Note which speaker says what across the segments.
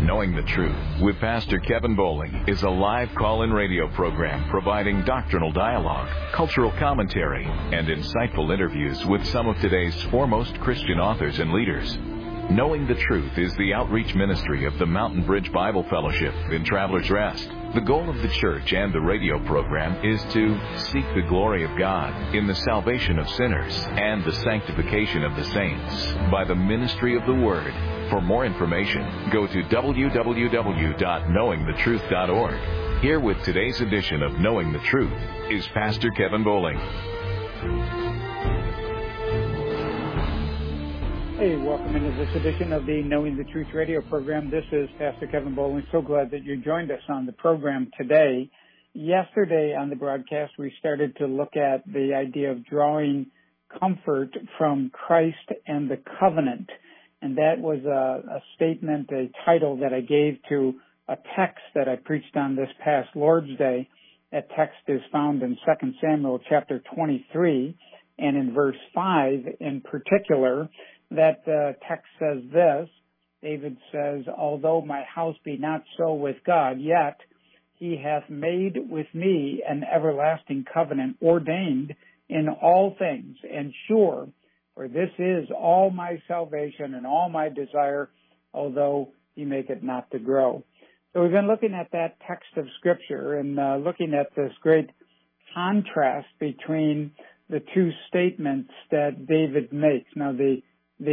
Speaker 1: Knowing the Truth with Pastor Kevin Bowling is a live call-in radio program providing doctrinal dialogue, cultural commentary, and insightful interviews with some of today's foremost Christian authors and leaders. Knowing the Truth is the outreach ministry of the Mountain Bridge Bible Fellowship in Travelers Rest. The goal of the church and the radio program is to seek the glory of God in the salvation of sinners and the sanctification of the saints by the ministry of the Word. For more information, go to www.knowingthetruth.org. Here with today's edition of Knowing the Truth is Pastor Kevin Bowling.
Speaker 2: Hey, welcome into this edition of the Knowing the Truth radio program. This is Pastor Kevin Bowling. So glad that you joined us on the program today. Yesterday on the broadcast, we started to look at the idea of drawing comfort from Christ and the covenant. And that was a statement, a title that I gave to a text that I preached on this past Lord's Day. That text is found in 2 Samuel chapter 23, and in verse 5 in particular. That text says this. David says, "Although my house be not so with God, yet he hath made with me an everlasting covenant, ordained in all things, and sure, for this is all my salvation and all my desire, although he make it not to grow." So we've been looking at that text of Scripture and looking at this great contrast between the two statements that David makes. Now, the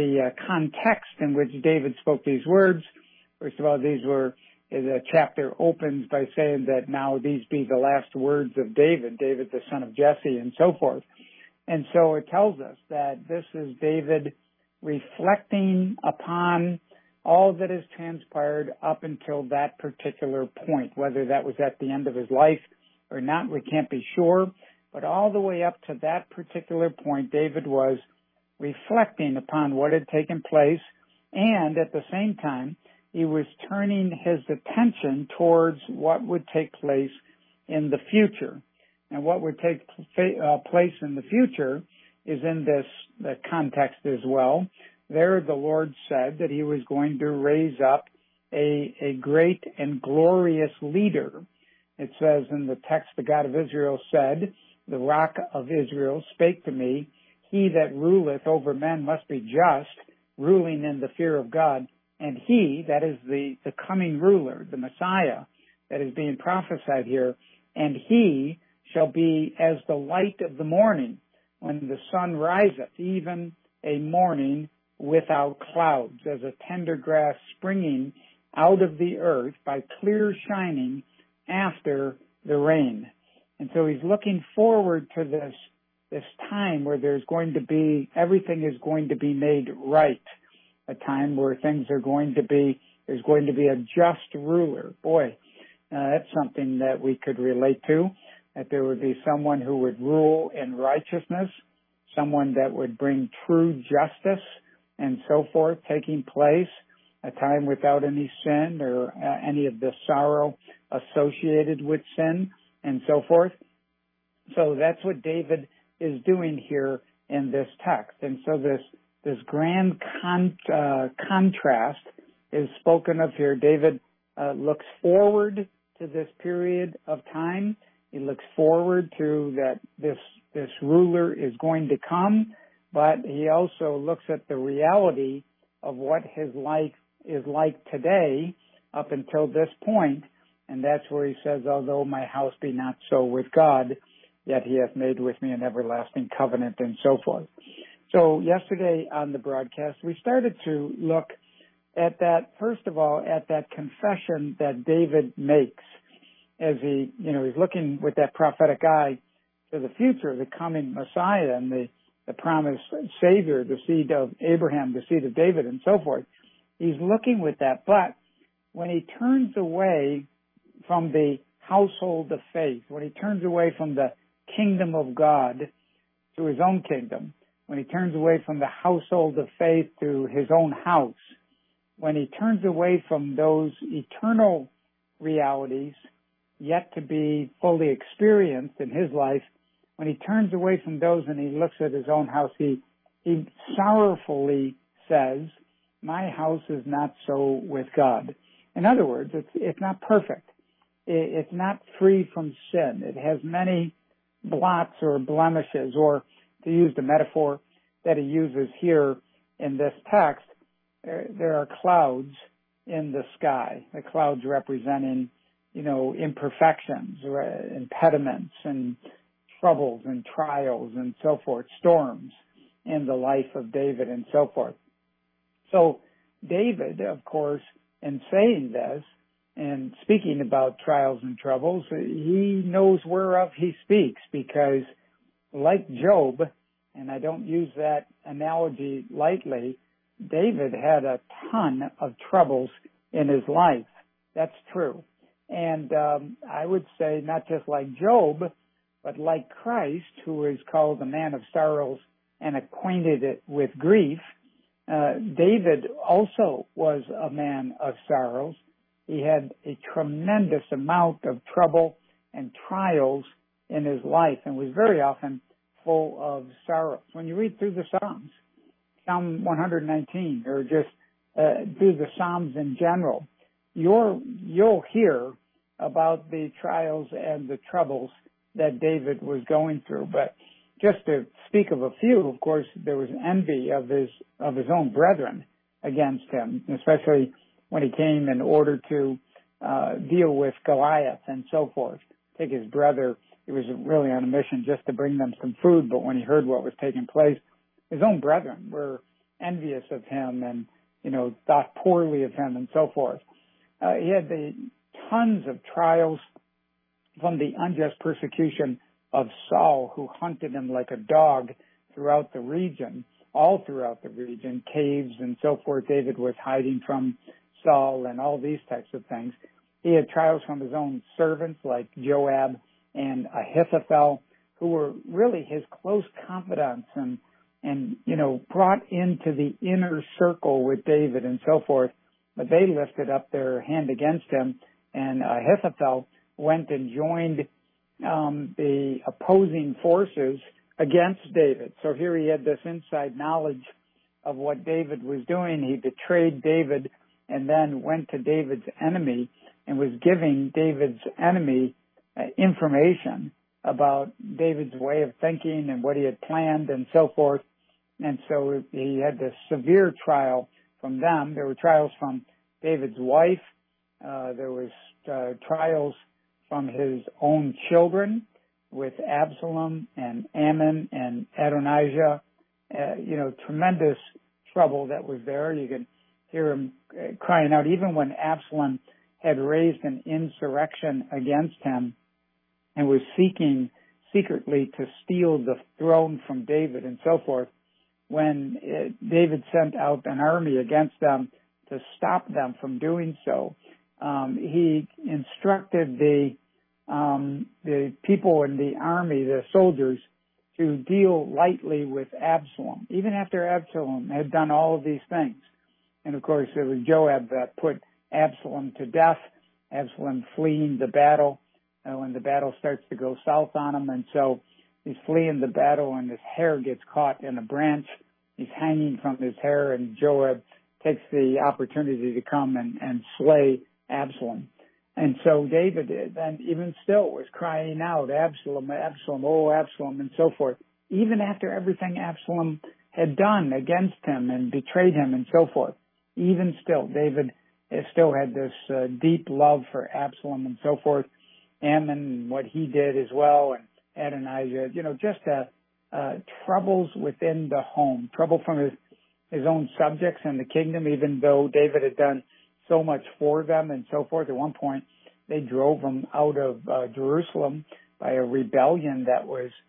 Speaker 2: context in which David spoke these words, first of all, the chapter opens by saying that now these be the last words of David the son of Jesse, and so forth. And so it tells us that this is David reflecting upon all that has transpired up until that particular point, whether that was at the end of his life or not, we can't be sure. But all the way up to that particular point, David was reflecting upon what had taken place, and at the same time, he was turning his attention towards what would take place in the future. And what would take place in the future is in the context as well. There the Lord said that he was going to raise up a great and glorious leader. It says in the text, the God of Israel said, "The rock of Israel spake to me, he that ruleth over men must be just, ruling in the fear of God. And he," that is the coming ruler, the Messiah that is being prophesied here, "and he shall be as the light of the morning, when the sun riseth, even a morning without clouds, as a tender grass springing out of the earth by clear shining after the rain." And so he's looking forward to this time where everything is going to be made right, a time where there's going to be a just ruler. Boy, that's something that we could relate to, that there would be someone who would rule in righteousness, someone that would bring true justice and so forth taking place, a time without any sin or any of the sorrow associated with sin and so forth. So that's what David is doing here in this text. And so this grand contrast is spoken of here. David looks forward to this period of time. He looks forward to that this ruler is going to come, but he also looks at the reality of what his life is like today up until this point, and that's where he says, "Although my house be not so with God, yet he hath made with me an everlasting covenant," and so forth. So yesterday on the broadcast, we started to look at that, first of all, at that confession that David makes as he's looking with that prophetic eye to the future, the coming Messiah and the promised Savior, the seed of Abraham, the seed of David, and so forth. He's looking with that. But when he turns away from the household of faith, when he turns away from the kingdom of God to his own kingdom, when he turns away from the household of faith to his own house, when he turns away from those eternal realities yet to be fully experienced in his life, when he turns away from those and he looks at his own house, he sorrowfully says, "My house is not so with God." In other words, it's not perfect. It's not free from sin. It has many blots or blemishes, or to use the metaphor that he uses here in this text, there are clouds in the sky, the clouds representing, imperfections, impediments and troubles and trials and so forth, storms in the life of David and so forth. So David, of course, in saying this and speaking about trials and troubles, he knows whereof he speaks, because like Job, and I don't use that analogy lightly, David had a ton of troubles in his life. That's true. And I would say not just like Job, but like Christ, who is called a man of sorrows and acquainted with grief, David also was a man of sorrows. He had a tremendous amount of trouble and trials in his life and was very often full of sorrows. When you read through the Psalms, Psalm 119, or just through the Psalms in general, you'll hear about the trials and the troubles that David was going through. But just to speak of a few, of course, there was envy of his own brethren against him, especially when he came in order to deal with Goliath and so forth. Take his brother, he was really on a mission just to bring them some food, but when he heard what was taking place, his own brethren were envious of him and, thought poorly of him and so forth. He had the tons of trials from the unjust persecution of Saul, who hunted him like a dog throughout the region, all throughout the region, caves and so forth. David was hiding from Saul and all these types of things. He had trials from his own servants like Joab and Ahithophel, who were really his close confidants and brought into the inner circle with David and so forth. But they lifted up their hand against him, and Ahithophel went and joined the opposing forces against David. So here he had this inside knowledge of what David was doing. He betrayed David and then went to David's enemy and was giving David's enemy information about David's way of thinking and what he had planned and so forth. And so he had this severe trial from them. There were trials from David's wife. There was trials from his own children with Absalom and Ammon and Adonijah. Tremendous trouble that was there. You could hear him crying out, even when Absalom had raised an insurrection against him and was seeking secretly to steal the throne from David and so forth. When David sent out an army against them to stop them from doing so, he instructed the people in the army, the soldiers, to deal lightly with Absalom, even after Absalom had done all of these things. And of course, it was Joab that put Absalom to death, Absalom fleeing the battle when the battle starts to go south on him. And so he's fleeing the battle and his hair gets caught in a branch. He's hanging from his hair, and Joab takes the opportunity to come and slay Absalom. And so David then even still was crying out, Absalom, Absalom, oh Absalom, and so forth, even after everything Absalom had done against him and betrayed him and so forth. Even still, David still had this deep love for Absalom and so forth. Ammon, what he did as well, and Adonijah, just troubles within the home, trouble from his own subjects and the kingdom, even though David had done so much for them and so forth. At one point, they drove him out of Jerusalem by a rebellion that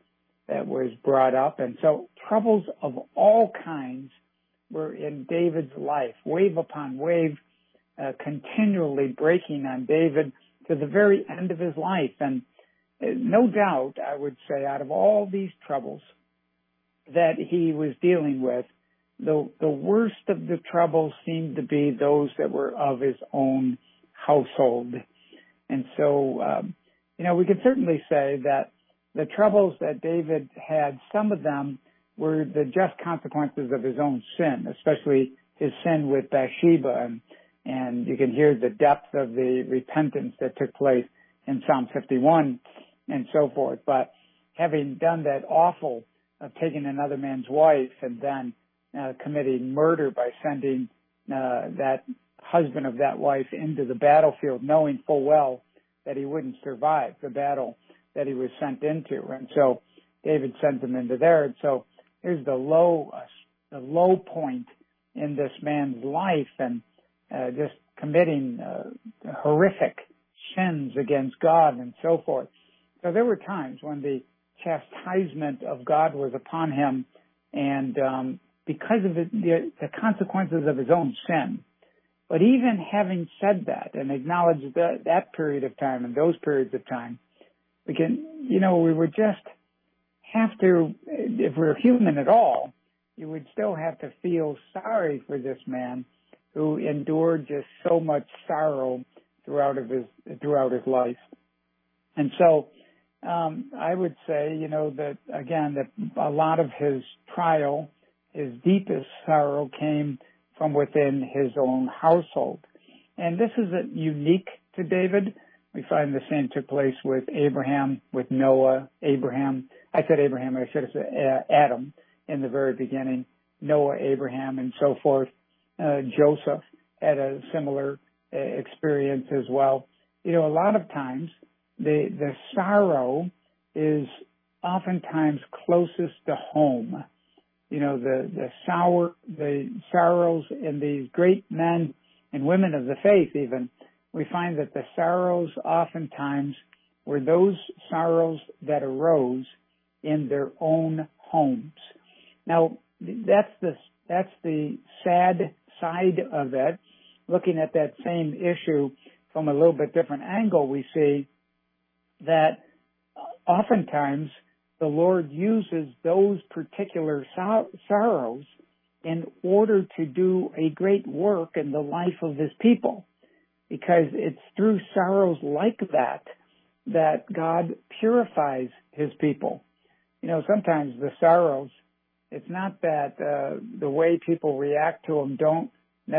Speaker 2: was brought up. And so troubles of all kinds were in David's life, wave upon wave, continually breaking on David to the very end of his life. And no doubt, I would say, out of all these troubles that he was dealing with, the worst of the troubles seemed to be those that were of his own household. And so, we could certainly say that the troubles that David had, some of them were the just consequences of his own sin, especially his sin with Bathsheba And you can hear the depth of the repentance that took place in Psalm 51 and so forth. But having done that awful of taking another man's wife and then committing murder by sending that husband of that wife into the battlefield, knowing full well that he wouldn't survive the battle that he was sent into. And so David sent him into there. And so here's the low point in this man's life, and just committing horrific sins against God and so forth. So there were times when the chastisement of God was upon him, and because of the consequences of his own sin. But even having said that and acknowledged that period of time and those periods of time, we would just have to, if we're human at all, you would still have to feel sorry for this man who endured just so much sorrow throughout his life. And so I would say, that again, that a lot of his trial, his deepest sorrow came from within his own household. And this isn't unique to David. We find the same took place with Abraham, with Noah, Abraham. I said Abraham, I should have said Adam in the very beginning, Noah, Abraham, and so forth. Joseph had a similar experience as well. A lot of times the sorrow is oftentimes closest to home. The sorrows in these great men and women of the faith even, we find that the sorrows oftentimes were those sorrows that arose in their own homes. Now, that's the sad side of it. Looking at that same issue from a little bit different angle, we see that oftentimes the Lord uses those particular sorrows in order to do a great work in the life of his people. Because it's through sorrows like that God purifies his people. Sometimes the sorrows, it's not that the way people react to them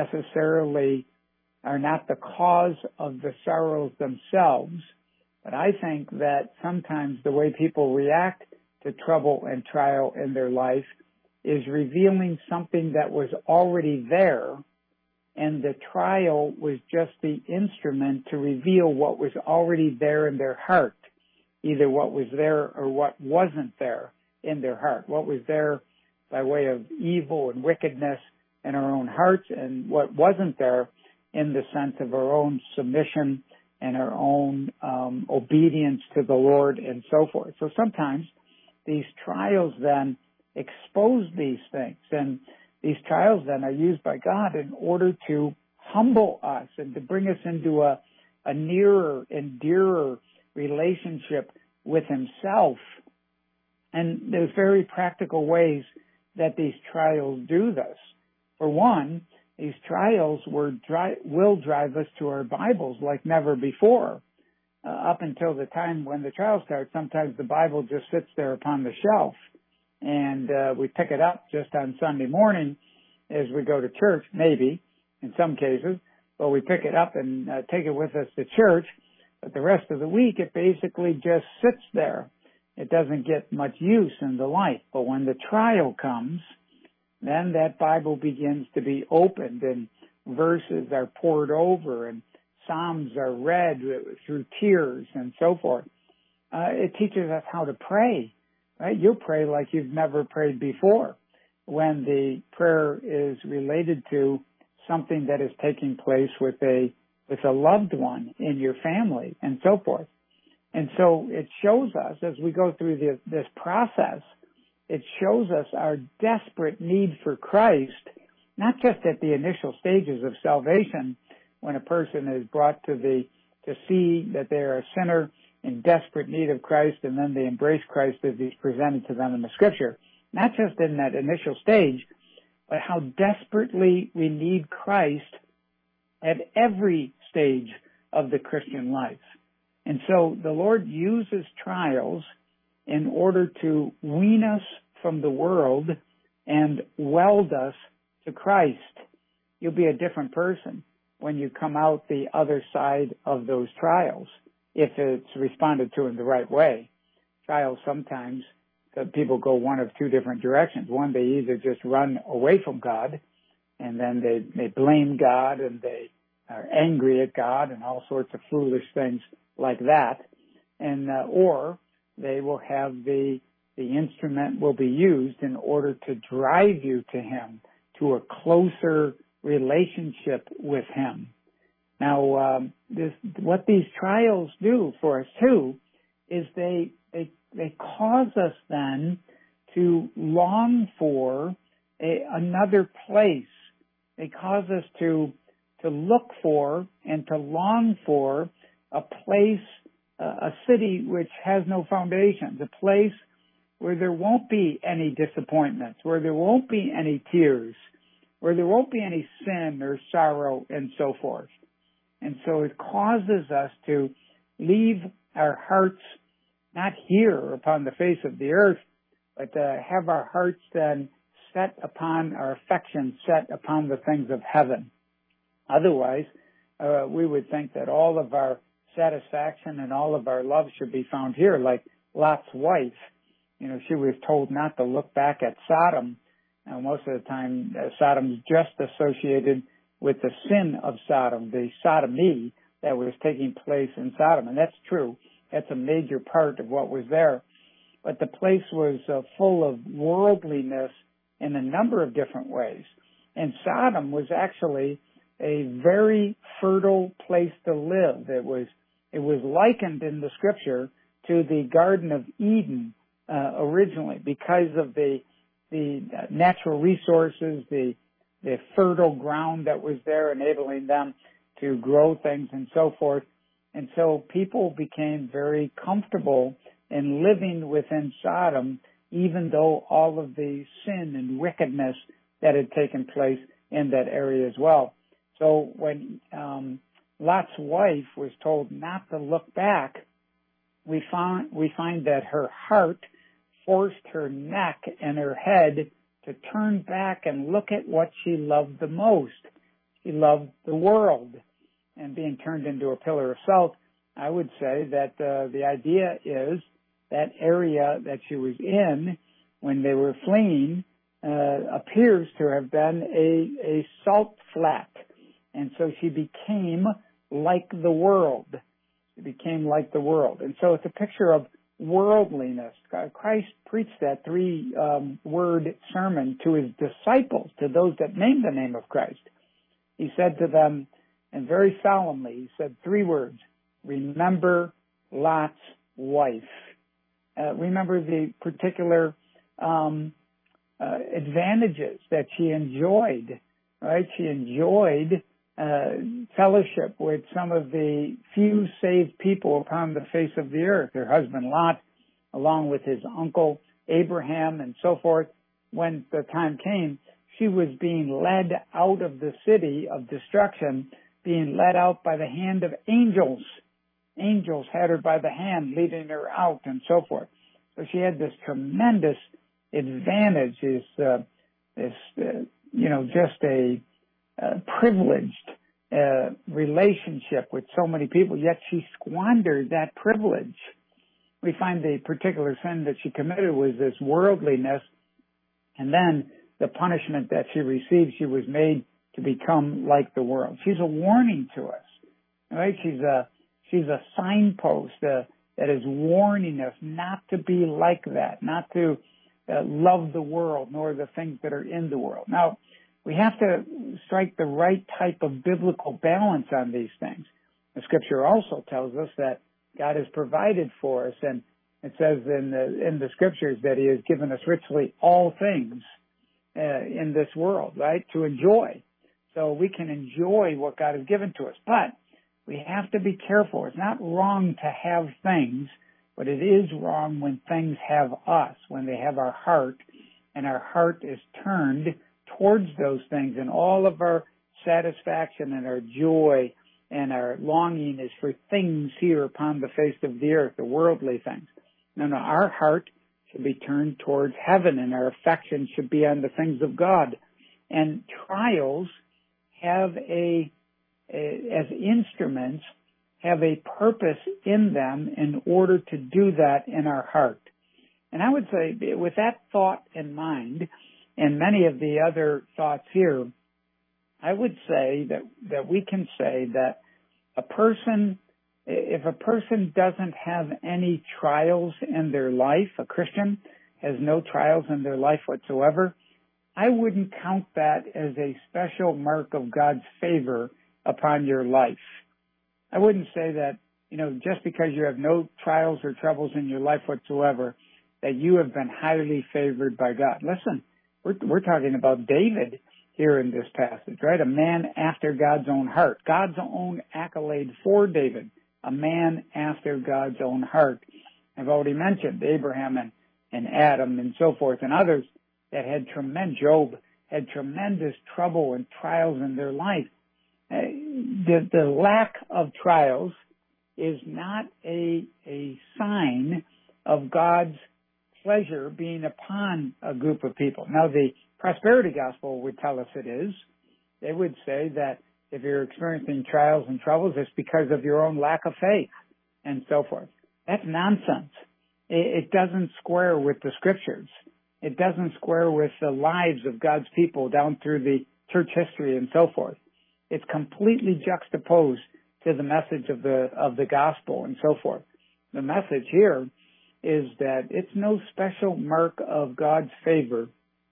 Speaker 2: are not the cause of the sorrows themselves, but I think that sometimes the way people react to trouble and trial in their life is revealing something that was already there, and the trial was just the instrument to reveal what was already there in their heart, either what was there or what wasn't there in their heart, what was there by way of evil and wickedness in our own hearts, and what wasn't there in the sense of our own submission and our own obedience to the Lord and so forth. So sometimes these trials then expose these things, and these trials then are used by God in order to humble us and to bring us into a nearer and dearer relationship with himself. And there's very practical ways that these trials do this. For one, these trials will drive us to our Bibles like never before. Up until the time when the trial starts, sometimes the Bible just sits there upon the shelf, and we pick it up just on Sunday morning as we go to church, maybe, in some cases, but we pick it up and take it with us to church, but the rest of the week it basically just sits there. It doesn't get much use in the life, but when the trial comes, then that Bible begins to be opened and verses are poured over and Psalms are read through tears and so forth. It teaches us how to pray, right? You'll pray like you've never prayed before when the prayer is related to something that is taking place with a loved one in your family and so forth. And so it shows us as we go through this process, it shows us our desperate need for Christ, not just at the initial stages of salvation when a person is brought to see that they're a sinner in desperate need of Christ, and then they embrace Christ as he's presented to them in the Scripture. Not just in that initial stage, but how desperately we need Christ at every stage of the Christian life. And so the Lord uses trials in order to wean us from the world and weld us to Christ. You'll be a different person when you come out the other side of those trials, if it's responded to in the right way. Trials sometimes, people go one of two different directions. One, they either just run away from God, and then they blame God, and they are angry at God, and all sorts of foolish things like that. And or they will have the instrument will be used in order to drive you to Him, to a closer relationship with Him. Now, what these trials do for us too is they cause us then to long for another place. They cause us to look for and to long for a place, a city which has no foundations, a place where there won't be any disappointments, where there won't be any tears, where there won't be any sin or sorrow and so forth. And so it causes us to leave our hearts not here upon the face of the earth, but have our hearts then set upon, our affection set upon the things of heaven. Otherwise, we would think that all of our satisfaction and all of our love should be found here, like Lot's wife. You know, she was told not to look back at Sodom. Now, most of the time, Sodom's just associated with the sin of Sodom, the sodomy that was taking place in Sodom. And that's true. That's a major part of what was there. But the place was full of worldliness in a number of different ways. And Sodom was actually a very fertile place to live. It was likened in the scripture to the Garden of Eden originally, because of the natural resources, the fertile ground that was there, enabling them to grow things and so forth. And so people became very comfortable in living within Sodom, even though all of the sin and wickedness that had taken place in that area as well. So when Lot's wife was told not to look back, we find that her heart forced her neck and her head to turn back and look at what she loved the most. She loved the world, and being turned into a pillar of salt, I would say that the idea is that area that she was in when they were fleeing appears to have been a salt flat. And so she became like the world. She became like the world. And so it's a picture of worldliness. Christ preached that three-word sermon to his disciples, to those that named the name of Christ. He said to them, and very solemnly, he said three words: remember Lot's wife. Remember the particular advantages that she enjoyed, right? She enjoyed fellowship with some of the few saved people upon the face of the earth. Her husband Lot, along with his uncle Abraham and so forth. When the time came, she was being led out of the city of destruction, being led out by the hand of angels. Angels had her by the hand, leading her out and so forth. So she had this tremendous advantage, just a privileged relationship with so many people, yet she squandered that privilege. We find the particular sin that she committed was this worldliness, and then the punishment that she received, she was made to become like the world. She's a warning to us, right? She's a signpost that is warning us not to be like that, not to love the world nor the things that are in the world. Now, we have to strike the right type of biblical balance on these things. The scripture also tells us that God has provided for us, and it says in the scriptures that he has given us richly all things in this world, right, to enjoy. So we can enjoy what God has given to us. But we have to be careful. It's not wrong to have things, but it is wrong when things have us, when they have our heart, and our heart is turned towards those things, and all of our satisfaction and our joy and our longing is for things here upon the face of the earth, the worldly things. No, our heart should be turned towards heaven, and our affection should be on the things of God. And trials have a as instruments, have a purpose in them in order to do that in our heart. And I would say, with that thought in mind, and many of the other thoughts here, I would say that we can say that if a person doesn't have any trials in their life, a Christian has no trials in their life whatsoever, I wouldn't count that as a special mark of God's favor upon your life. I wouldn't say that, just because you have no trials or troubles in your life whatsoever, that you have been highly favored by God. Listen, we're talking about David here in this passage, right? A man after God's own heart. God's own accolade for David, a man after God's own heart. I've already mentioned Abraham and Adam and so forth and others that Job had tremendous trouble and trials in their life. The lack of trials is not a sign of God's pleasure being upon a group of people. Now, the prosperity gospel would tell us it is. They would say that if you're experiencing trials and troubles, it's because of your own lack of faith and so forth. That's nonsense. It doesn't square with the scriptures. It doesn't square with the lives of God's people down through the church history and so forth. It's completely juxtaposed to the message of the gospel and so forth. The message here is that it's no special mark of God's favor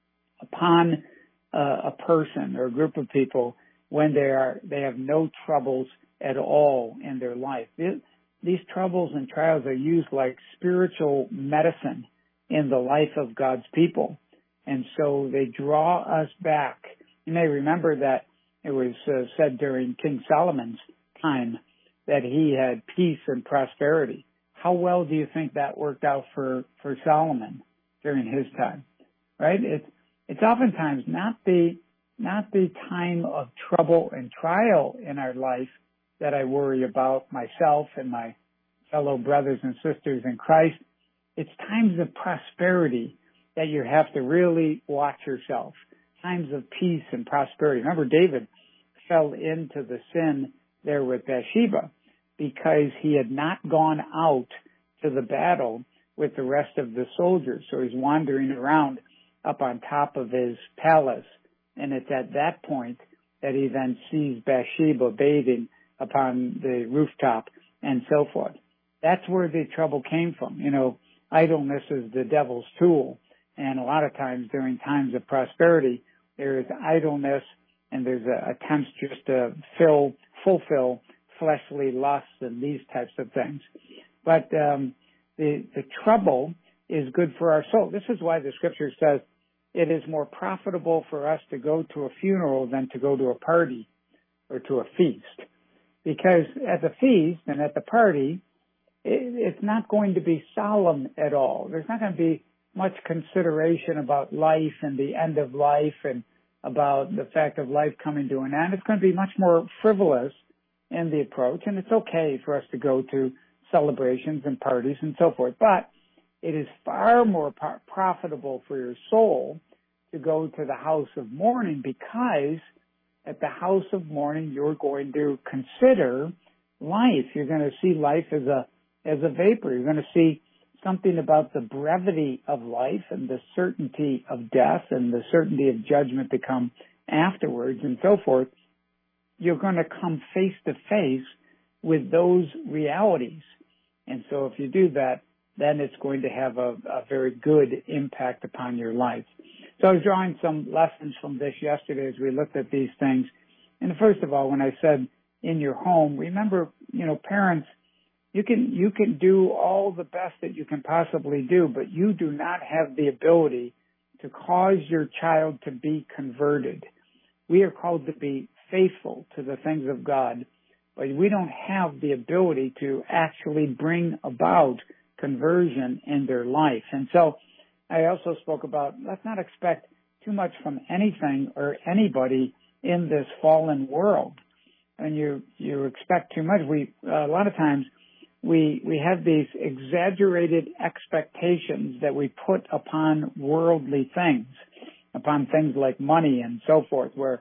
Speaker 2: upon a person or a group of people when they have no troubles at all in their life. These troubles and trials are used like spiritual medicine in the life of God's people. And so they draw us back. You may remember that it was said during King Solomon's time that he had peace and prosperity. How well do you think that worked out for Solomon during his time? Right? It's oftentimes not the time of trouble and trial in our life that I worry about myself and my fellow brothers and sisters in Christ. It's times of prosperity that you have to really watch yourself. Times of peace and prosperity. Remember, David fell into the sin there with Bathsheba because he had not gone out to the battle with the rest of the soldiers. So he's wandering around up on top of his palace. And it's at that point that he then sees Bathsheba bathing upon the rooftop and so forth. That's where the trouble came from. Idleness is the devil's tool. And a lot of times during times of prosperity, there is idleness and there's attempts just to fulfill fleshly lusts and these types of things. But the trouble is good for our soul. This is why the scripture says it is more profitable for us to go to a funeral than to go to a party or to a feast. Because at the feast and at the party, it's not going to be solemn at all. There's not going to be much consideration about life and the end of life and about the fact of life coming to an end. It's going to be much more frivolous in the approach, and it's okay for us to go to celebrations and parties and so forth. But it is far more profitable for your soul to go to the house of mourning, because at the house of mourning you're going to consider life. You're going to see life as a vapor. You're going to see something about the brevity of life and the certainty of death and the certainty of judgment to come afterwards and so forth. You're going to come face to face with those realities. And so if you do that, then it's going to have a very good impact upon your life. So I was drawing some lessons from this yesterday as we looked at these things. And first of all, when I said in your home, remember, parents, you can do all the best that you can possibly do, but you do not have the ability to cause your child to be converted. We are called to be faithful to the things of God, but we don't have the ability to actually bring about conversion in their life. And so I also spoke about, let's not expect too much from anything or anybody in this fallen world. And you expect too much. A lot of times we have these exaggerated expectations that we put upon worldly things, upon things like money and so forth, where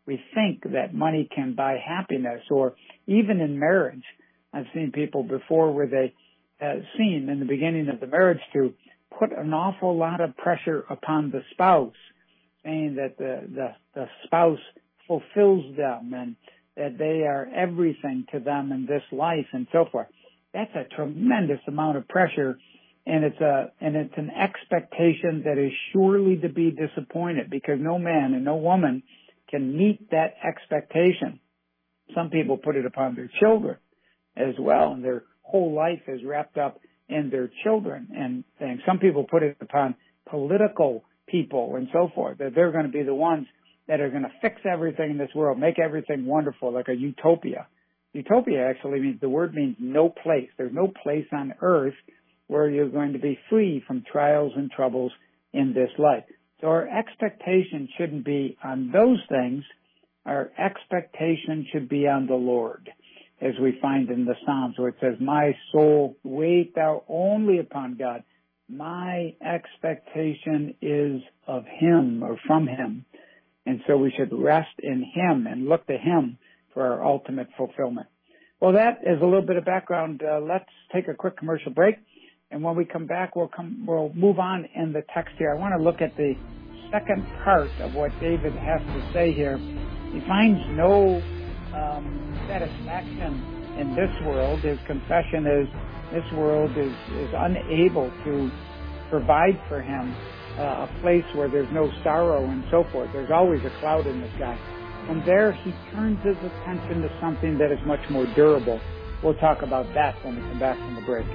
Speaker 2: we think that money can buy happiness, or even in marriage. I've seen people before where they seem in the beginning of the marriage to put an awful lot of pressure upon the spouse, saying that the spouse fulfills them and that they are everything to them in this life and so forth. That's a tremendous amount of pressure, and it's an expectation that is surely to be disappointed, because no man and no woman can meet that expectation. Some people put it upon their children as well, and their whole life is wrapped up in their children and things. Some people put it upon political people and so forth, that they're going to be the ones that are going to fix everything in this world, make everything wonderful, like a utopia. Utopia actually means, the word means no place. There's no place on earth where you're going to be free from trials and troubles in this life. So our expectation shouldn't be on those things. Our expectation should be on the Lord, as we find in the Psalms, where it says, my soul, wait thou only upon God. My expectation is of Him, or from Him. And so we should rest in Him and look to Him for our ultimate fulfillment. Well, that is a little bit of background. Let's take a quick commercial break. And when we come back, we'll move on in the text here. I want to look at the second part of what David has to say here. He finds no satisfaction in this world. His confession is this world is unable to provide for him a place where there's no sorrow and so forth. There's always a cloud in the sky. From there, he turns his attention to something that is much more durable. We'll talk about that when we come back from the break.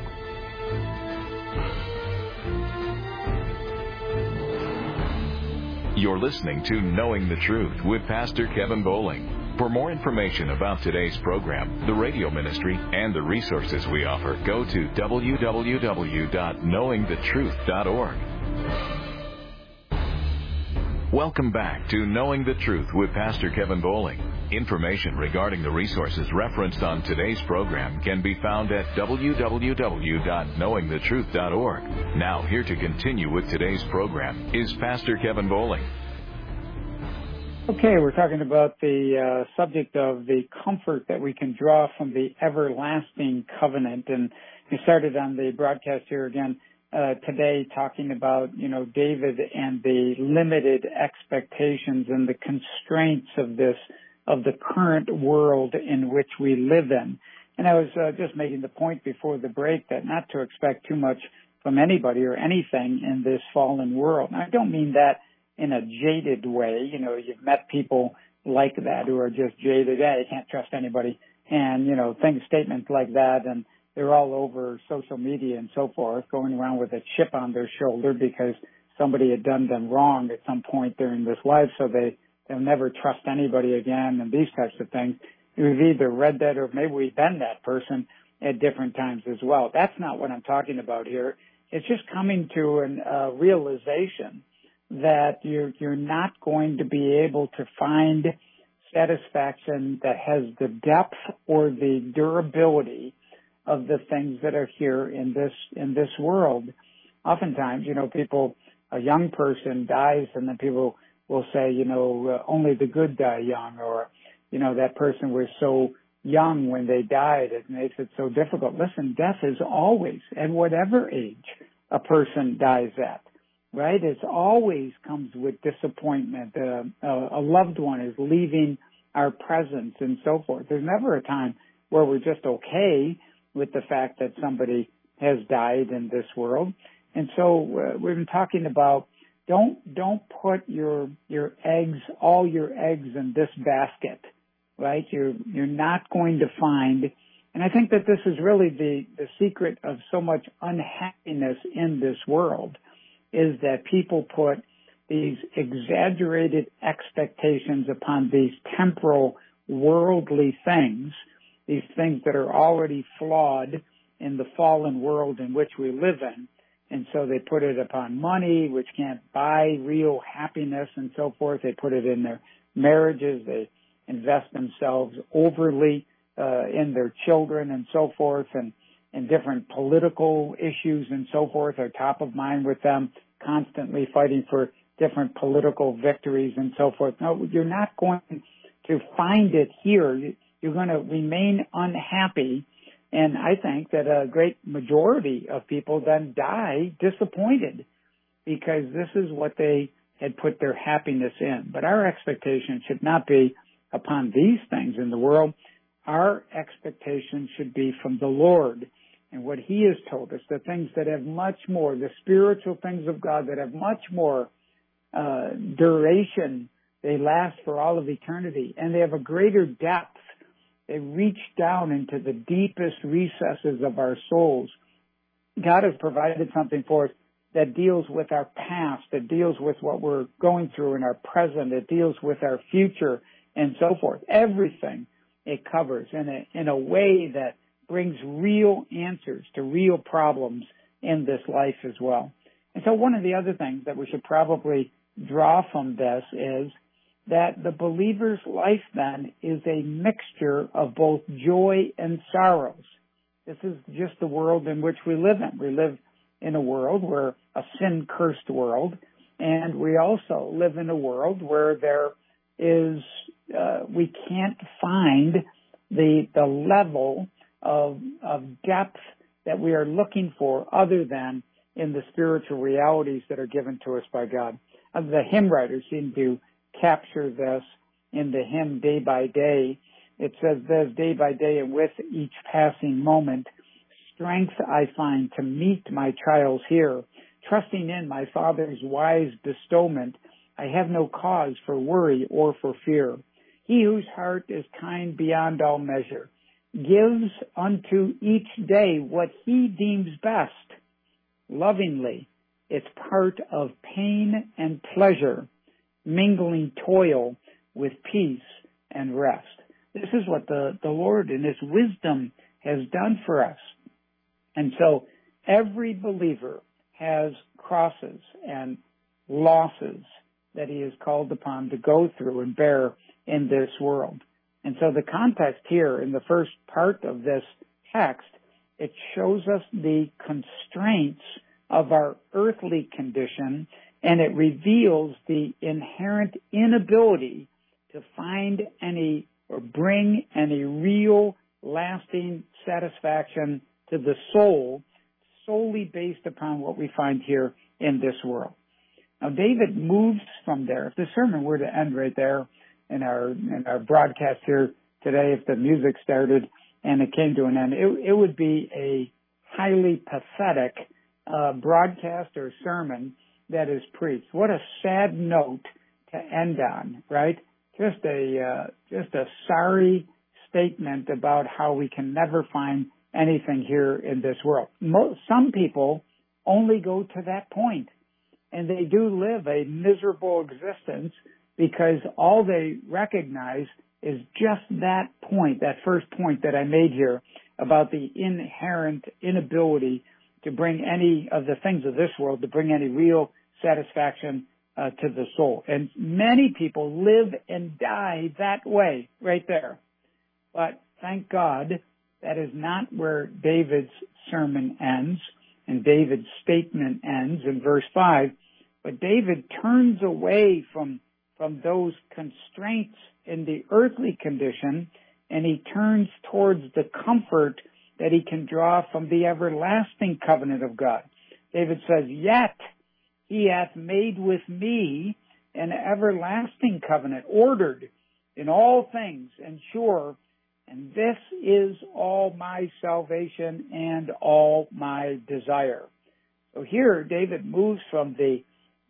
Speaker 1: You're listening to Knowing the Truth with Pastor Kevin Bowling. For more information about today's program, the radio ministry, and the resources we offer, go to www.knowingthetruth.org. Welcome back to Knowing the Truth with Pastor Kevin Bowling. Information regarding the resources referenced on today's program can be found at www.knowingthetruth.org. Now, here to continue with today's program is Pastor Kevin Bowling.
Speaker 2: Okay, we're talking about the subject of the comfort that we can draw from the everlasting covenant. And we started on the broadcast here again today talking about, David and the limited expectations and the constraints of the current world in which we live in. And I was just making the point before the break that not to expect too much from anybody or anything in this fallen world. And I don't mean that in a jaded way. You've met people like that who are just jaded. You can't trust anybody. And, statements like that, and they're all over social media and so forth, going around with a chip on their shoulder because somebody had done them wrong at some point during this life, so they'll never trust anybody again, and these types of things. We've either read that, or maybe we've been that person at different times as well. That's not what I'm talking about here. It's just coming to a realization that you're not going to be able to find satisfaction that has the depth or the durability of the things that are here in this world. Oftentimes, a young person dies, and then people will say, only the good die young, or, that person was so young when they died, it makes it so difficult. Listen, death is always, at whatever age a person dies at, right? It always comes with disappointment. A loved one is leaving our presence and so forth. There's never a time where we're just okay with the fact that somebody has died in this world. And so we've been talking about don't put all your eggs in this basket, right? You're not going to find, and I think that this is really the secret of so much unhappiness in this world, is that people put these exaggerated expectations upon these temporal, worldly things, these things that are already flawed in the fallen world in which we live in. And so they put it upon money, which can't buy real happiness and so forth. They put it in their marriages. They invest themselves overly in their children and so forth, and different political issues and so forth are top of mind with them, constantly fighting for different political victories and so forth. No, you're not going to find it here. You're going to remain unhappy. And I think that a great majority of people then die disappointed because this is what they had put their happiness in. But our expectation should not be upon these things in the world. Our expectation should be from the Lord and what He has told us, the things that have much more, the spiritual things of God that have much more duration. They last for all of eternity, and they have a greater depth. They reach down into the deepest recesses of our souls. God has provided something for us that deals with our past, that deals with what we're going through in our present, it deals with our future, and so forth. Everything it covers in a way that brings real answers to real problems in this life as well. And so one of the other things that we should probably draw from this is that the believer's life then is a mixture of both joy and sorrows. This is just the world in which we live in. We live in a world where a sin-cursed world, and we also live in a world where there is, we can't find the level of depth that we are looking for other than in the spiritual realities that are given to us by God. The hymn writers seem to capture this in the hymn Day by Day. It says this, day by day and with each passing moment, strength I find to meet my trials here. Trusting in my Father's wise bestowment, I have no cause for worry or for fear. He whose heart is kind beyond all measure gives unto each day what He deems best. Lovingly, it's part of pain and pleasure, mingling toil with peace and rest. This is what the Lord in His wisdom has done for us. And so every believer has crosses and losses that he is called upon to go through and bear in this world. And so the context here in the first part of this text, it shows us the constraints of our earthly condition, and it reveals the inherent inability to find any or bring any real lasting satisfaction to the soul solely based upon what we find here in this world. Now, David moves from there. If the sermon were to end right there in our broadcast here today, if the music started and it came to an end, it would be a highly pathetic broadcast or sermon that is preached. What a sad note to end on, right? Just a sorry statement about how we can never find anything here in this world. Some people only go to that point, and they do live a miserable existence because all they recognize is just that point, that first point that I made here about the inherent inability to bring any of the things of this world, to bring any real satisfaction to the soul. And many people live and die that way, right there. But thank God that is not where David's sermon ends and David's statement ends in verse 5. But David turns away from those constraints in the earthly condition, and he turns towards the comfort that he can draw from the everlasting covenant of God. David says, yet He hath made with me an everlasting covenant, ordered in all things and sure, and this is all my salvation and all my desire. So here David moves from the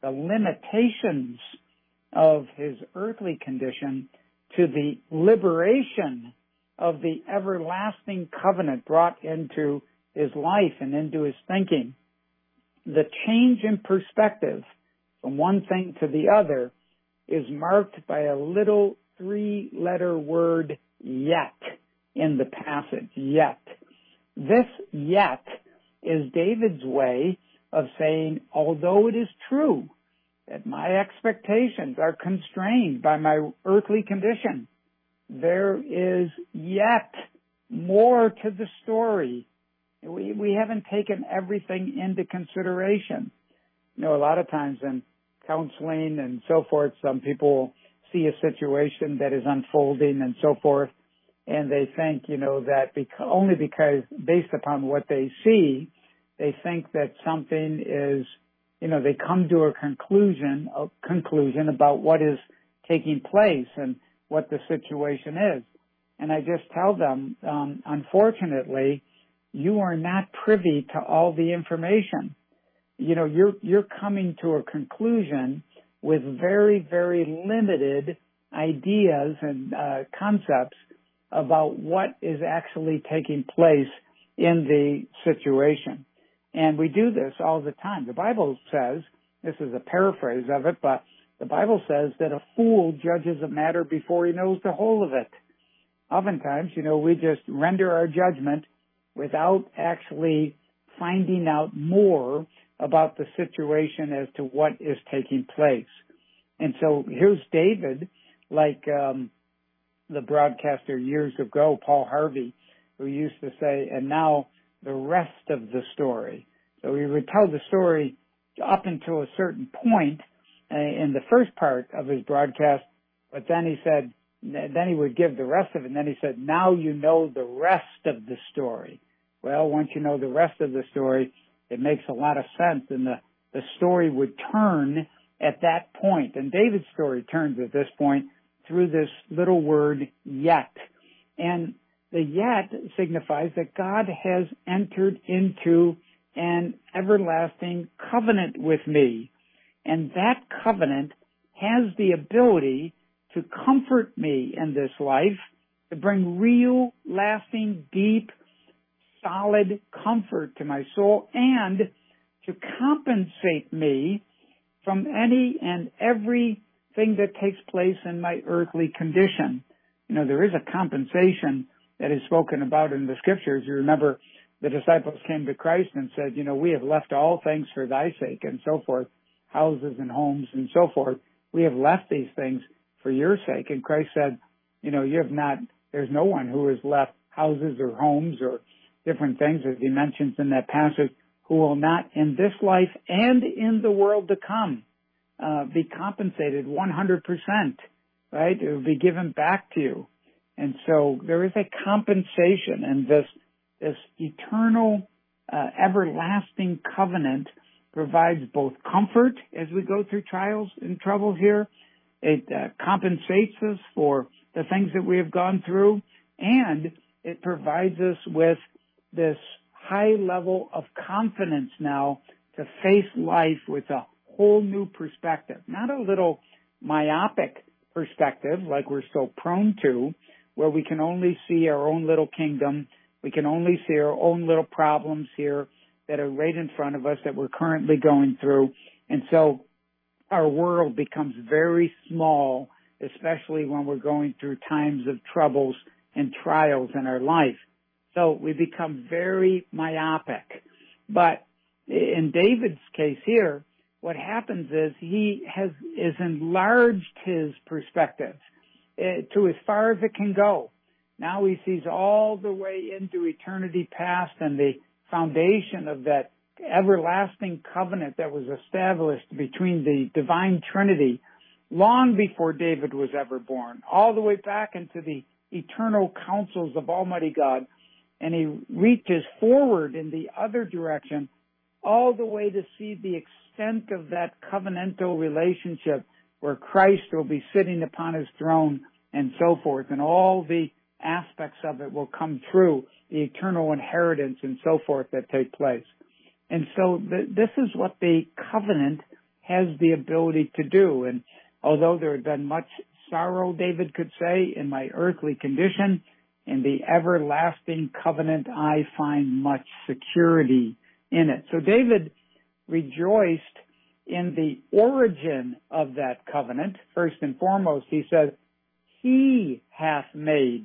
Speaker 2: limitations of his earthly condition to the liberation of the everlasting covenant brought into his life and into his thinking. The change in perspective from one thing to the other is marked by a little 3-letter word, yet, in the passage, yet. This yet is David's way of saying, although it is true that my expectations are constrained by my earthly condition, there is yet more to the story. We haven't taken everything into consideration. You know, a lot of times in counseling and so forth, some people see a situation that is unfolding and so forth, and they think, that only because based upon what they see, they think that something is, they come to a conclusion about what is taking place and what the situation is. And I just tell them, unfortunately, you are not privy to all the information. You're coming to a conclusion with very, very limited ideas and concepts about what is actually taking place in the situation. And we do this all the time. The Bible says, this is a paraphrase of it, but the Bible says that a fool judges a matter before he knows the whole of it. Oftentimes, we just render our judgment without actually finding out more about the situation as to what is taking place. And so here's David, like the broadcaster years ago, Paul Harvey, who used to say, and now the rest of the story. So he would tell the story up until a certain point in the first part of his broadcast, but then he said, then he would give the rest of it, and then he said, now you know the rest of the story. Well, once you know the rest of the story, it makes a lot of sense, and the story would turn at that point. And David's story turns at this point through this little word, yet. And the yet signifies that God has entered into an everlasting covenant with me. And that covenant has the ability to comfort me in this life, to bring real, lasting, deep, solid comfort to my soul, and to compensate me from any and everything that takes place in my earthly condition. There is a compensation that is spoken about in the scriptures. You remember the disciples came to Christ and said, we have left all things for thy sake and so forth, houses and homes and so forth. We have left these things for your sake. And Christ said, there's no one who has left houses or homes or different things, as he mentions in that passage, who will not in this life and in the world to come be compensated 100%, right? It will be given back to you. And so there is a compensation, and this eternal, everlasting covenant provides both comfort as we go through trials and troubles here. It compensates us for the things that we have gone through, and it provides us with this high level of confidence now to face life with a whole new perspective, not a little myopic perspective like we're so prone to, where we can only see our own little kingdom, we can only see our own little problems here that are right in front of us that we're currently going through. And so our world becomes very small, especially when we're going through times of troubles and trials in our life. So we become very myopic. But in David's case here, what happens is he has enlarged his perspective to as far as it can go. Now he sees all the way into eternity past and the foundation of that everlasting covenant that was established between the divine Trinity long before David was ever born, all the way back into the eternal counsels of Almighty God. And he reaches forward in the other direction all the way to see the extent of that covenantal relationship where Christ will be sitting upon his throne and so forth, and all the aspects of it will come through, the eternal inheritance and so forth that take place. And so this is what the covenant has the ability to do. And although there had been much sorrow, David could say, in my earthly condition, in the everlasting covenant, I find much security in it. So David rejoiced in the origin of that covenant. First and foremost, he says, He hath made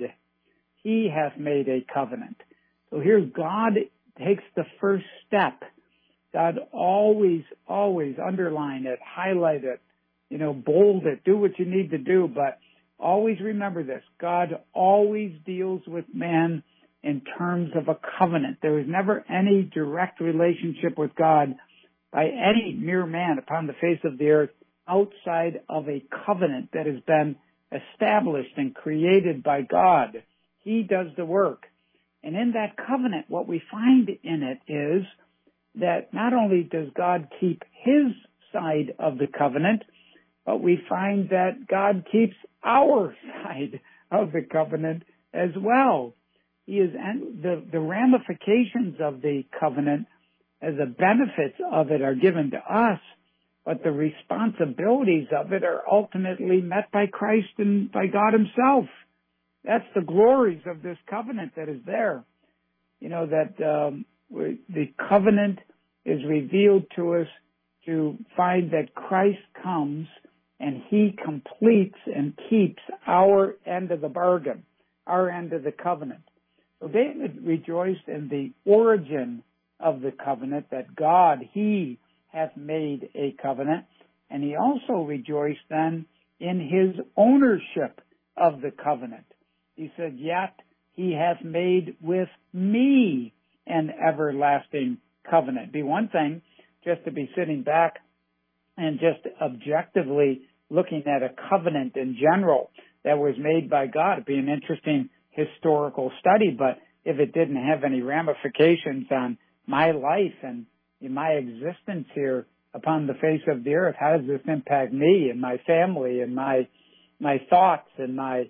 Speaker 2: a covenant. So here God takes the first step. God always underline it, highlight it, bold it, do what you need to do, but always remember this. God always deals with man in terms of a covenant. There was never any direct relationship with God by any mere man upon the face of the earth outside of a covenant that has been established and created by God. He does the work. And in that covenant, what we find in it is that not only does God keep his side of the covenant, but we find that God keeps our side of the covenant as well. He is, and the ramifications of the covenant, as the benefits of it are given to us, but the responsibilities of it are ultimately met by Christ and by God himself. That's the glories of this covenant that is there. You know, that the covenant is revealed to us to find that Christ comes and he completes and keeps our end of the bargain, our end of the covenant. So David rejoiced in the origin of the covenant, that God, he hath made a covenant, and he also rejoiced then in his ownership of the covenant. He said, yet he hath made with me an everlasting covenant. Be one thing just to be sitting back and just objectively looking at a covenant in general that was made by God. It'd be an interesting historical study, but if it didn't have any ramifications on my life and in my existence here upon the face of the earth, how does this impact me and my family and my thoughts and my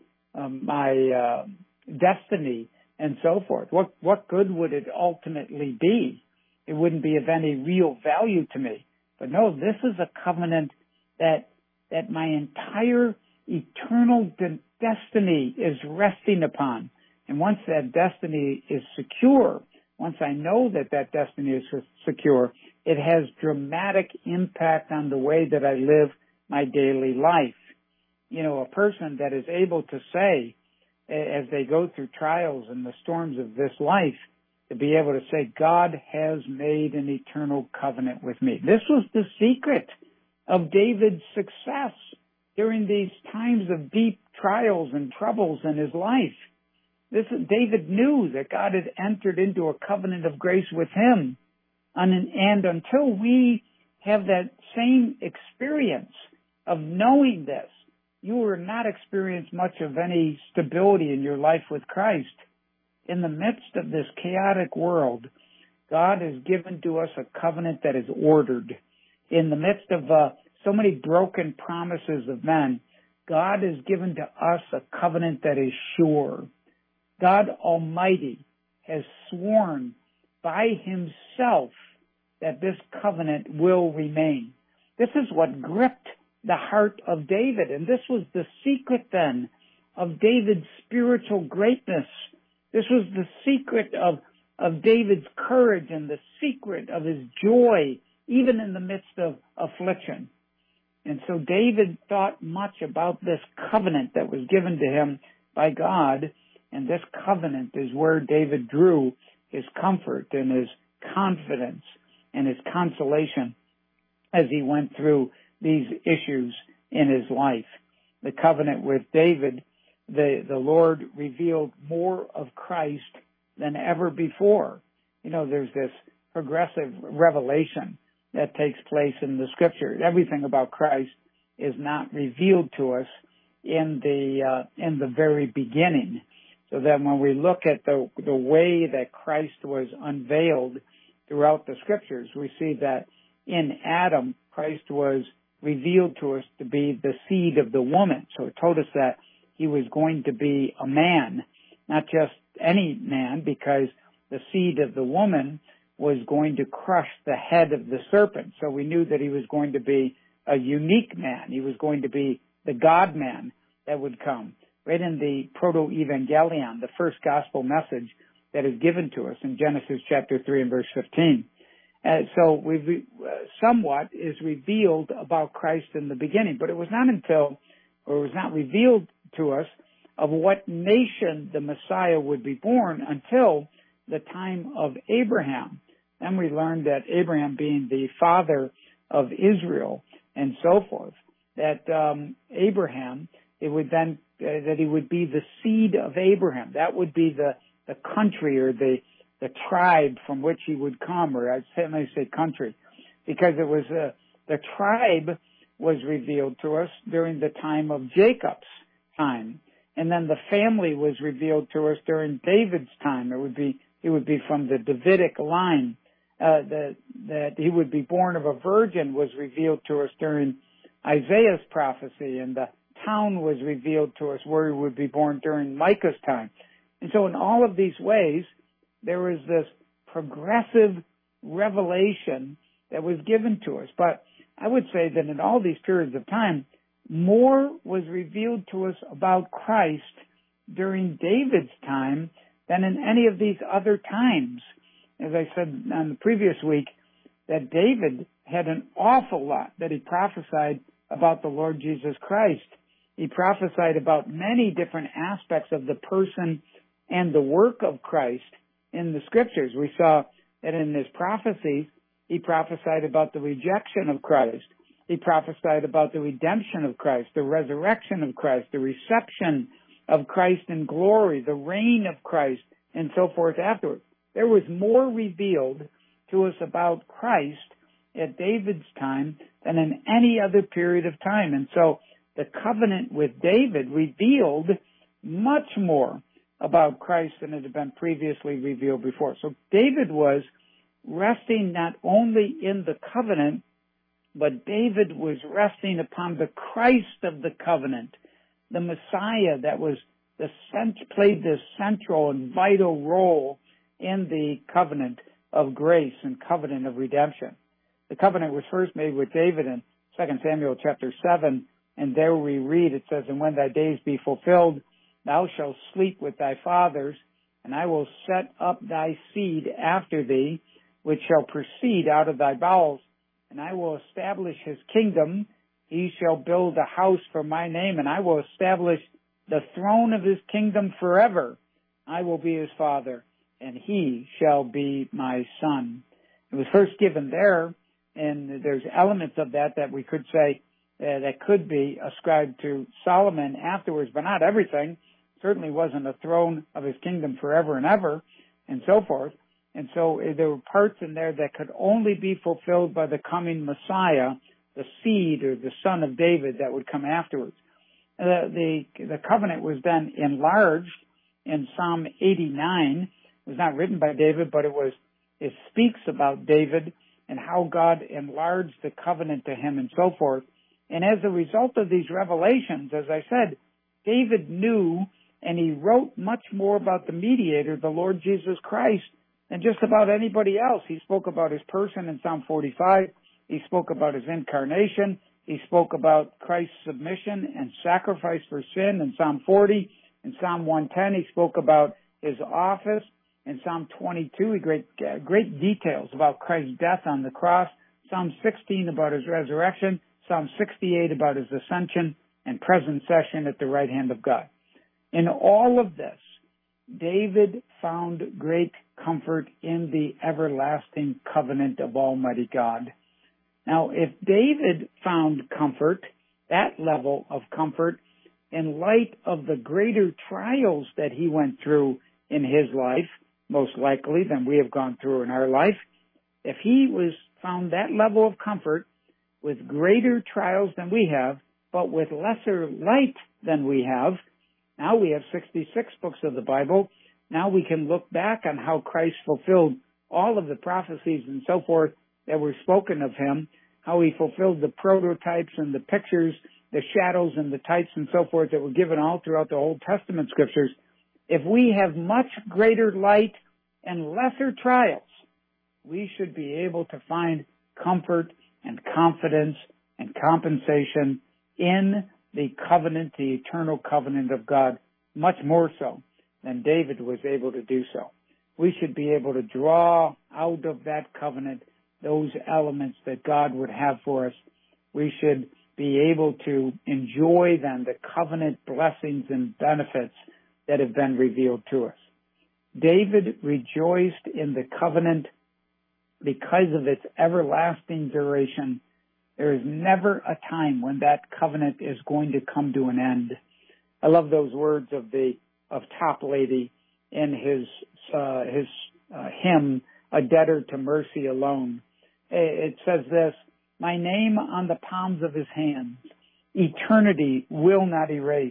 Speaker 2: destiny and so forth? What good would it ultimately be? It wouldn't be of any real value to me. But no, this is a covenant that my entire eternal destiny is resting upon. And once that destiny is secure, once I know that destiny is secure, it has dramatic impact on the way that I live my daily life. You know, a person that is able to say, as they go through trials and the storms of this life, to be able to say, God has made an eternal covenant with me. This was the secret of David's success during these times of deep trials and troubles in his life. David knew that God had entered into a covenant of grace with him. And until we have that same experience of knowing this, you will not experience much of any stability in your life with Christ. In the midst of this chaotic world, God has given to us a covenant that is ordered. In the midst of so many broken promises of men, God has given to us a covenant that is sure. God Almighty has sworn by himself that this covenant will remain. This is what gripped the heart of David, and this was the secret then of David's spiritual greatness. This was the secret of David's courage and the secret of his joy, even in the midst of affliction. And so David thought much about this covenant that was given to him by God, and this covenant is where David drew his comfort and his confidence and his consolation as he went through these issues in his life. The covenant with David, the Lord revealed more of Christ than ever before. You know, there's this progressive revelation that takes place in the Scripture. Everything about Christ is not revealed to us in the very beginning. So that when we look at the way that Christ was unveiled throughout the Scriptures, we see that in Adam, Christ was revealed to us to be the seed of the woman. So it told us that he was going to be a man, not just any man, because the seed of the woman was going to crush the head of the serpent. So we knew that he was going to be a unique man. He was going to be the God-man that would come. Right in the Proto-Evangelion, the first gospel message that is given to us in Genesis chapter 3 and verse 15. So somewhat is revealed about Christ in the beginning, but it was not revealed to us of what nation the Messiah would be born until the time of Abraham. Then we learned that Abraham, being the father of Israel and so forth, that Abraham, it would then that he would be the seed of Abraham. That would be the country or the tribe from which he would come, or I'd say country, because it was the tribe was revealed to us during the time of Jacob's time. And then the family was revealed to us during David's time. It would be from the Davidic line. That he would be born of a virgin was revealed to us during Isaiah's prophecy, and the town was revealed to us where he would be born during Micah's time. And so in all of these ways, there was this progressive revelation that was given to us. But I would say that in all these periods of time, more was revealed to us about Christ during David's time than in any of these other times. As I said on the previous week, that David had an awful lot that he prophesied about the Lord Jesus Christ. He prophesied about many different aspects of the person and the work of Christ in the Scriptures. We saw that in his prophecies, he prophesied about the rejection of Christ. He prophesied about the redemption of Christ, the resurrection of Christ, the reception of Christ in glory, the reign of Christ, and so forth afterwards. There was more revealed to us about Christ at David's time than in any other period of time. And so the covenant with David revealed much more about Christ than it had been previously revealed before. So David was resting not only in the covenant, but David was resting upon the Christ of the covenant, the Messiah that was played this central and vital role in the covenant of grace and covenant of redemption. The covenant was first made with David in 2 Samuel chapter 7, and there we read, it says, "And when thy days be fulfilled, thou shalt sleep with thy fathers, and I will set up thy seed after thee, which shall proceed out of thy bowels, and I will establish his kingdom. He shall build a house for my name, and I will establish the throne of his kingdom forever. I will be his father, and he shall be my son." It was first given there, and there's elements of that we could say that could be ascribed to Solomon afterwards, but not everything. Certainly wasn't a throne of his kingdom forever and ever, and so forth. And so there were parts in there that could only be fulfilled by the coming Messiah, the seed or the son of David that would come afterwards. The covenant was then enlarged in Psalm 89. It was not written by David, but it speaks about David and how God enlarged the covenant to him and so forth. And as a result of these revelations, as I said, David knew and he wrote much more about the mediator, the Lord Jesus Christ, than just about anybody else. He spoke about his person in Psalm 45. He spoke about his incarnation. He spoke about Christ's submission and sacrifice for sin in Psalm 40. In Psalm 110, he spoke about his office. In Psalm 22, he great details about Christ's death on the cross. Psalm 16 about his resurrection. Psalm 68 about his ascension and present session at the right hand of God. In all of this, David found great comfort in the everlasting covenant of Almighty God. Now, if David found comfort, that level of comfort, in light of the greater trials that he went through in his life, most likely than we have gone through in our life, if he found that level of comfort with greater trials than we have, but with lesser light than we have, now we have 66 books of the Bible. Now we can look back on how Christ fulfilled all of the prophecies and so forth that were spoken of him, how he fulfilled the prototypes and the pictures, the shadows and the types and so forth that were given all throughout the Old Testament scriptures. If we have much greater light and lesser trials, we should be able to find comfort and confidence and compensation in the covenant, the eternal covenant of God, much more so than David was able to do so. We should be able to draw out of that covenant those elements that God would have for us. We should be able to enjoy then the covenant blessings and benefits that have been revealed to us. David rejoiced in the covenant because of its everlasting duration. There is never a time when that covenant is going to come to an end. I love those words of Toplady in his hymn, "A Debtor to Mercy Alone." It says this: my name on the palms of his hands. Eternity will not erase.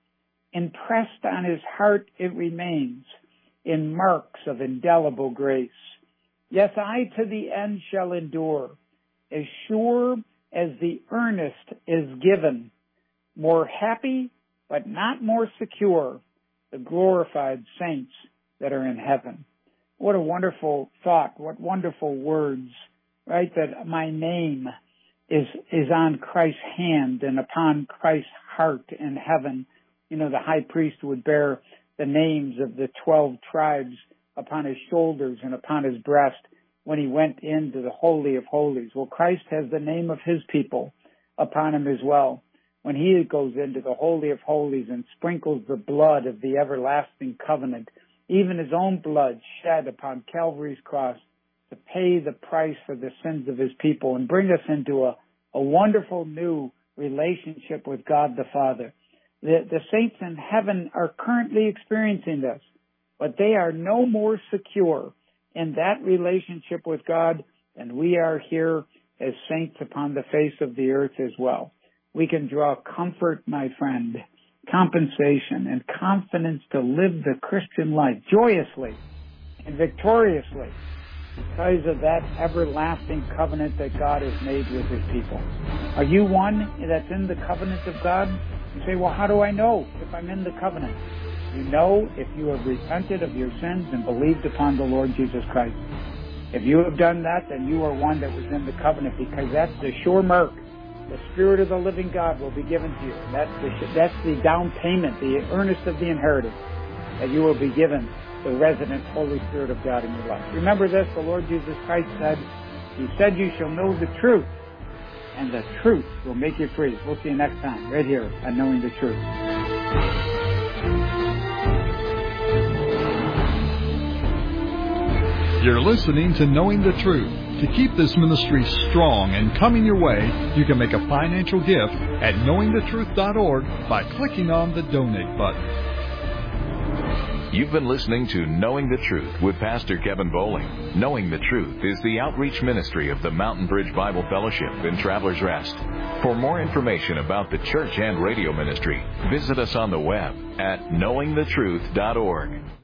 Speaker 2: Impressed on his heart it remains in marks of indelible grace. Yes, I to the end shall endure, as sure as the earnest is given, more happy but not more secure, the glorified saints that are in heaven. What a wonderful thought, what wonderful words, right? That my name is on Christ's hand and upon Christ's heart in heaven. You know, the high priest would bear the names of the 12 tribes upon his shoulders and upon his breast when he went into the Holy of Holies. Well, Christ has the name of his people upon him as well. When he goes into the Holy of Holies and sprinkles the blood of the everlasting covenant, even his own blood shed upon Calvary's cross to pay the price for the sins of his people and bring us into a wonderful new relationship with God the Father. The saints in heaven are currently experiencing this, but they are no more secure in that relationship with God than we are here as saints upon the face of the earth as well. We can draw comfort, my friend, compensation, and confidence to live the Christian life joyously and victoriously because of that everlasting covenant that God has made with his people. Are you one that's in the covenant of God? You say, well, how do I know if I'm in the covenant? You know if you have repented of your sins and believed upon the Lord Jesus Christ. If you have done that, then you are one that was in the covenant, because that's the sure mark. The Spirit of the living God will be given to you. And that's the down payment, the earnest of the inheritance, that you will be given the resident Holy Spirit of God in your life. Remember this, the Lord Jesus Christ said, he said you shall know the truth, and the truth will make you free. We'll see you next time, right here on Knowing the Truth.
Speaker 3: You're listening to Knowing the Truth. To keep this ministry strong and coming your way, you can make a financial gift at knowingthetruth.org by clicking on the donate button.
Speaker 1: You've been listening to Knowing the Truth with Pastor Kevin Bowling. Knowing the Truth is the outreach ministry of the Mountain Bridge Bible Fellowship in Travelers Rest. For more information about the church and radio ministry, visit us on the web at knowingthetruth.org.